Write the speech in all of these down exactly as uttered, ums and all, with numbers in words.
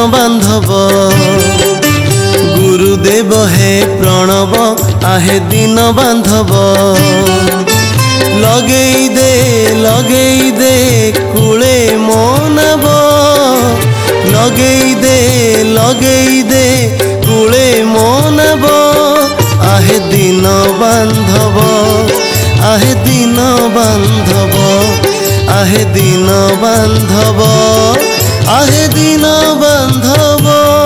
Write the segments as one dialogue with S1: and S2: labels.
S1: बांधव गुरुदेव हे प्रणव आहे दिन बांधव लगेई दे लगेई दे कूले मो नव लगेई दे लगेई दे कूले मो नव आहे दिन बांधव आहे दिन बांधव आहे दिन बांधव आहे दिन बांधव।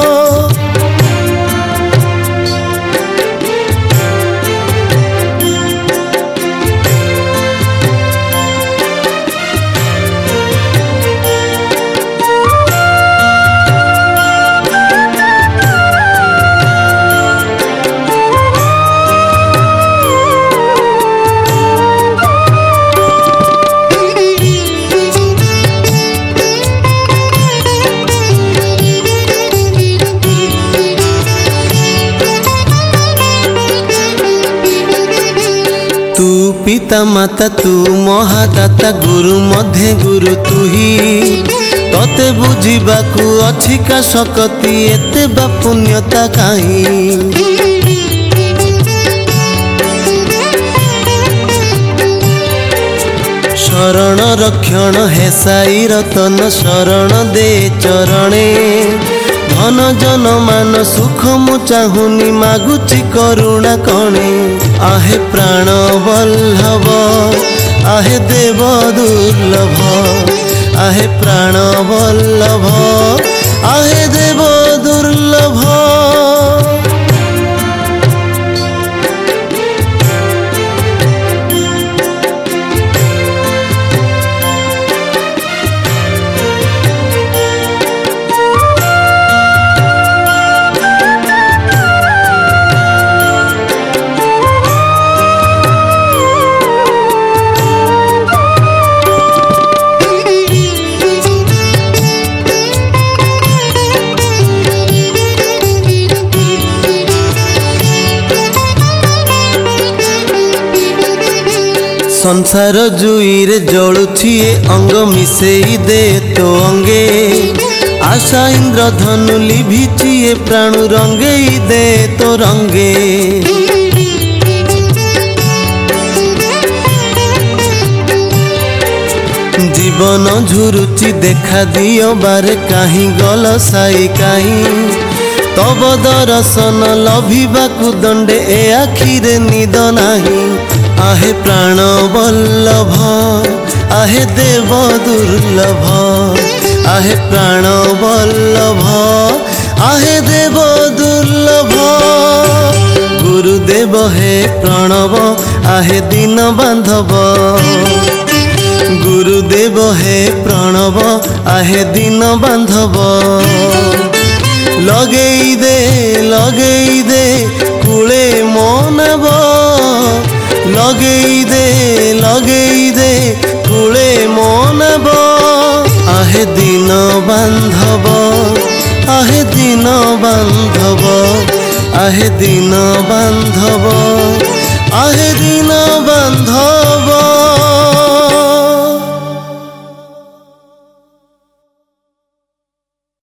S1: तू पिता माता तू महादाता गुरु मध्य गुरु तू ही तोते बुझीबाकू अछि का शक्ति एते बा पुण्यता काई शरण रक्षण हे साई रतन शरण दे चरणे धन जन मान सुख मु चाहुनी मागुची करुणा कणे आहे प्राण वल्लभ आहे देव दुर्लभ आहे प्राण वल्लभ आहे देव दुर्लभ। संसार जुई रे जलुछि अंग मिसेई दे तो अंगे आशा इंद्र धनु लिभिछि प्राण रंगेई दे तो रंगे जीवन झुरुचि देखा दियो बारे कहीं गल साई कहीं तब दर्शन लभिबाकू दंडे ए आखिरे निद नहीं आहे प्राण वल्लभ आहे देव दुर्लभ आहे प्राण वल्लभ आहे देव दुर्लभ गुरुदेव हे प्रणव आहे दिन बांधव गुरुदेव हे प्रणव आहे दिन बांधव लगेई दे लगेई दे कूले मो नव लगेई दे लगेई दे कूले मो नव आहे दिन बांधव आहे दिन बांधव आहे दिन बांधव आहे दिन